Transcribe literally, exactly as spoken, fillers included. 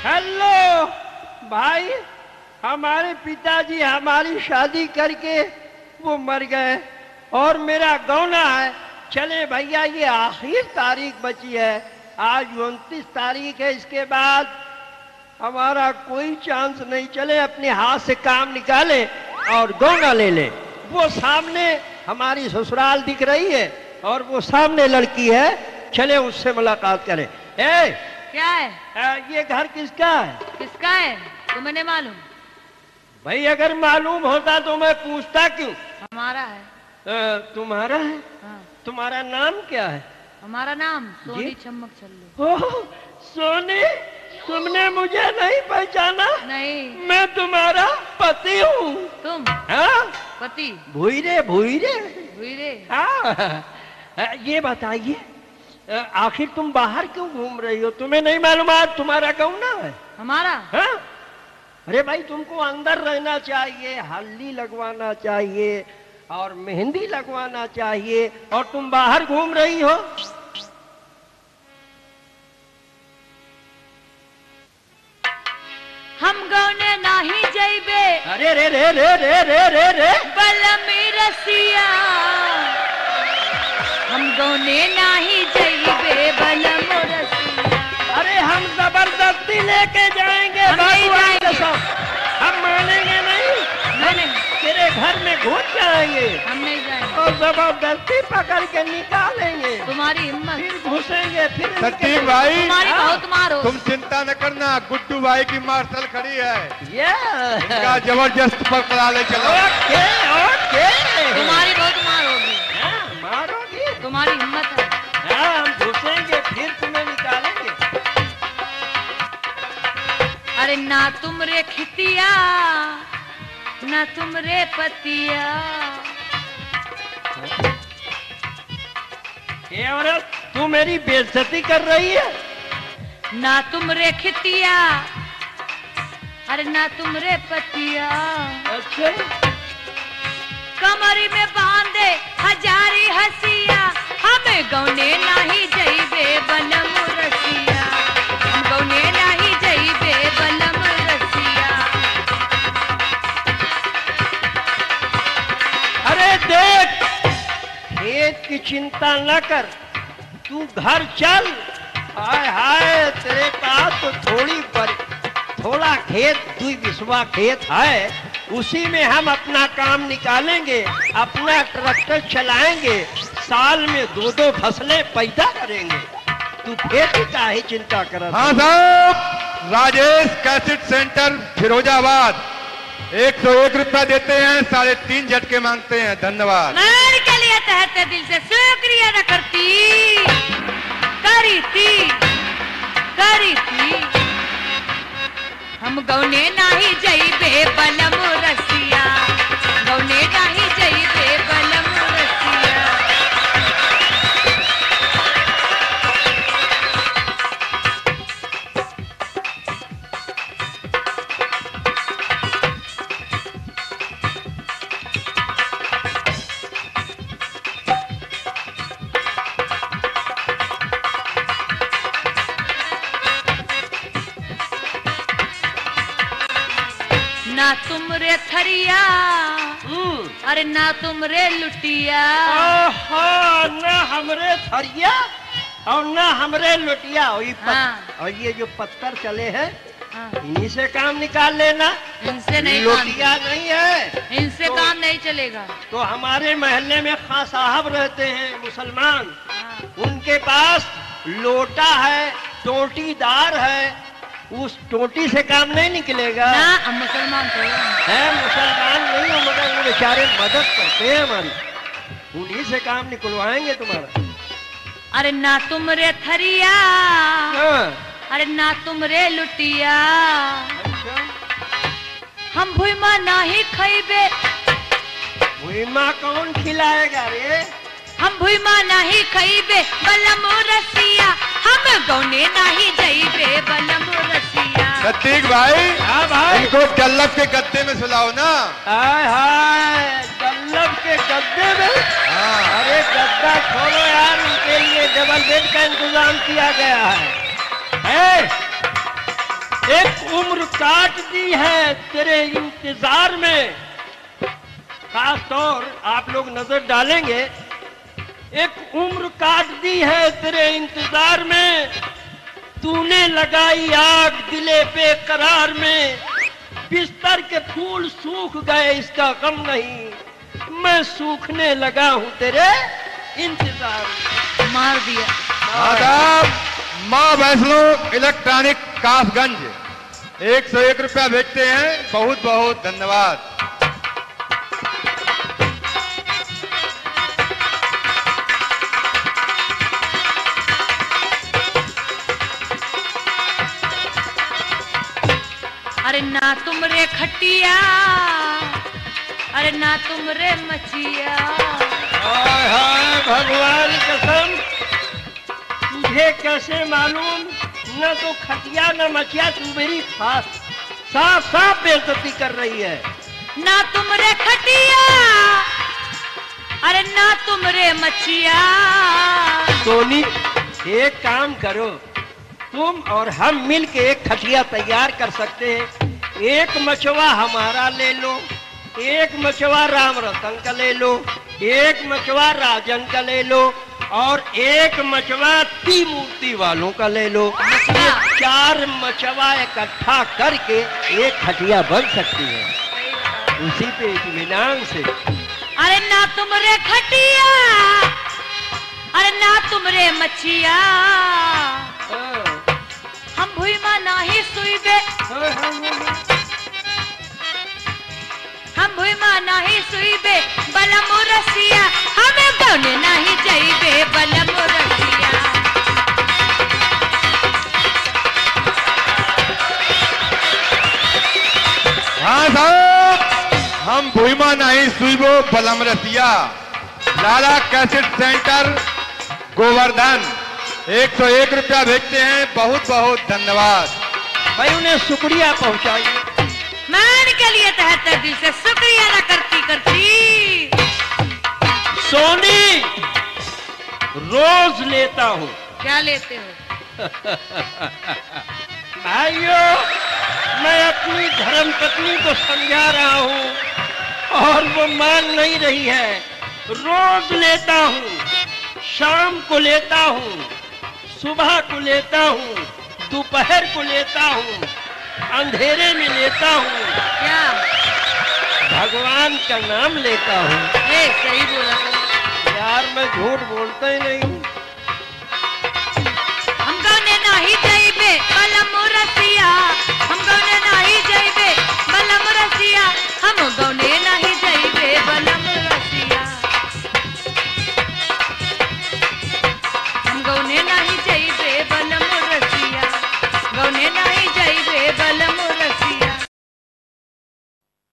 Hello भाई, हमारे पिताजी हमारी शादी करके वो मर गए और मेरा गौना है। चले भैया, ये आखिर तारीख बची है, आज उनतीस तारीख है, इसके बाद हमारा कोई चांस नहीं। चले अपने हाथ से काम निकाले और गौना ले ले। वो सामने हमारी ससुराल दिख रही है और वो सामने लड़की है, चले उससे मुलाकात करें। ए, क्या है? आ, ये घर किसका है? किसका है तुम्हें नहीं मालूम? भाई अगर मालूम होता तो मैं पूछता क्यों? हमारा है। आ, तुम्हारा है? हाँ। तुम्हारा नाम क्या है? हमारा नाम सोनी चमक चल्लू। ओह सोनी, तुमने मुझे नहीं पहचाना? नहीं। मैं तुम्हारा पति हूँ। तुम? हाँ पति? भूईरे भूईरे भूईरे। हाँ। ये बताइए, आखिर तुम बाहर क्यों घूम रही हो? तुम्हें नहीं मालूम आज तुम्हारा गौना है? हमारा? हाँ? अरे भाई, तुमको अंदर रहना चाहिए, हल्दी लगवाना चाहिए और मेहंदी लगवाना चाहिए, और तुम बाहर घूम रही हो। हम गौने नाही जइबे। अरे रे रे रे रे रे रे रे बलमी रसिया, हम गौने नाही जइबे बलम रसिया। अरे हम जबरदस्ती लेके जाएंगे, हम नहीं जाएंगे। सब हम मानेंगे नहीं। नहीं नहीं, तेरे घर में घुस जाएंगे हम नहीं जाएंगे और जबरदस्ती पकड़ के निकालेंगे, तुम्हारी हिम्मत। फिर घुसेंगे, फिर सतीश भाई, तुम्हारी बहुत मारो। तुम चिंता न करना, गुड्डू भाई की मार्शल खड़ी है, ये इनका जबरदस्त पकड़ा ले चलो। ओके ओके, तुम्हारी बहुत मार होगी। हाँ, मारोगी? तुम्हारी हिम्मत है। हाँ, हम घुसेंगे फिर तुम्हें निकालेंगे। अरे ना तुम रे खितिया, ना तुम रे पतिया। ये औरत, तू मेरी बेइज्जती कर रही है। ना तुम रे खितिया, अरे ना तुम रे पतिया। अच्छा, कमरी में बांधे हजारी हसिया, हमें गौने नाही जइबे बलम रसिया। हम गौने नाही जइबे बलम रसिया। अरे देख, खेत की चिंता न कर, तू घर चल। हाय हाय, तेरे पास तो थोड़ी बर... थोड़ा खेत, दुई बिस्वा खेत है, उसी में हम अपना काम निकालेंगे, अपना ट्रैक्टर चलाएंगे, साल में दो दो फसलें पैदा करेंगे। तू खेती का ही चिंता कर। हाँ साहब, राजेश कैसेट सेंटर फिरोजाबाद एक सौ एक रुपया देते हैं, साढ़े तीन झटके मांगते हैं। धन्यवाद। मैं के लिए तहते दिल से शुक्रिया न करती, करी थी करी थी। हम गौने नाही जइबे बलम रसिया, गौने नाही जइबे बलम रसिया। ना तुम रे थरिया, अरे ना तुम रे लुटिया। ओहो, ना हमरे थरिया और ना हमरे लुटिया। और ये, पत... हाँ। और ये जो पत्थर चले हैं, हाँ। इन्हीं से काम निकाल लेना। इनसे नहीं लुटिया नहीं है, इनसे तो, काम नहीं चलेगा। तो हमारे महल्ले में खां साहब रहते हैं मुसलमान, हाँ। उनके पास लोटा है, टोटीदार है, उस टोटी से काम नहीं निकलेगा। ना हम मुसलमान तो है, मुसलमान नहीं हो, मगर वो बेचारे मदद करते हैं हमारी, उन्हीं से काम निकलवाएंगे तुम्हारा। अरे ना तुम रे थरिया, हाँ। अरे ना तुम रे लुटिया। अच्छा, हम भुइमा नाही खइबे, भुइमा कौन खिलाएगा रे? हम भुइमा नाही खइबे बलम रसिया, हम गौने नाही जइबे बलम रसिया। सतीश भाई, हाँ भाई, इनको डल्लभ के गद्दे में सुलाओ ना। हाय हाय, डल्लभ के गद्दे में? हाँ। अरे गद्दा छोड़ो यार, उनके लिए डबल बेड का इंतजाम किया गया है। ए, एक उम्र काट दी है तेरे इंतजार में। खास तौर आप लोग नजर डालेंगे, एक उम्र काट दी है तेरे इंतजार में। तूने लगाई आग दिले पे करार में, बिस्तर के फूल सूख गए इसका गम नहीं, मैं सूखने लगा हूं तेरे इंतजार में। मार दिया। आदाब, माँ वैष्णो इलेक्ट्रॉनिक कासगंज एक सौ एक रुपया बेचते हैं, बहुत बहुत धन्यवाद। अरे ना तुम रे खटिया, अरे ना तुम रे मचिया। हाय हाय भगवान कसम, तुझे कैसे मालूम? न तो खटिया न मचिया, तू मेरी खास साफ साफ बेइज्जती कर रही है। ना तुम रे खटिया, अरे ना तुम रे मचिया। सोनी, एक काम करो, तुम और हम मिल के एक खटिया तैयार कर सकते हैं। एक मचवा हमारा ले लो, एक मचवा राम रतन का ले लो, एक मचवा राजन का ले लो और एक मचवा त्रिमूर्ति वालों का ले लो। ये चार मचवा इकट्ठा करके एक खटिया बन सकती है, उसी पे इत्मीनान से। अरे ना तुम रे खटिया, अरे ना तुम रे मचिया। हम भुइमा नाही सुइबे, हम भुइमा नाही सुइबे बलम रसिया। हमें गौने नाही जाइबे बलम रसिया। हाँ साहब, हम भूमा नहीं सुइबो बलम रसिया। लाला कैसेट सेंटर गोवर्धन एक सौ एक रुपया भेजते हैं, बहुत बहुत धन्यवाद। भाई उन्हें शुक्रिया पहुंचाइए। मान के लिए तहत दिल से शुक्रिया ना करती करती। सोनी, रोज लेता हूँ। क्या लेते हो? भाइयों, मैं अपनी धर्म पत्नी को समझा रहा हूँ और वो मान नहीं रही है। रोज लेता हूँ, शाम को लेता हूँ, सुबह को लेता हूँ, दोपहर को लेता हूँ, अंधेरे में लेता हूँ, क्या? भगवान का नाम लेता हूँ। ए, सही बोला। यार मैं झूठ बोलता ही नहीं हूँ।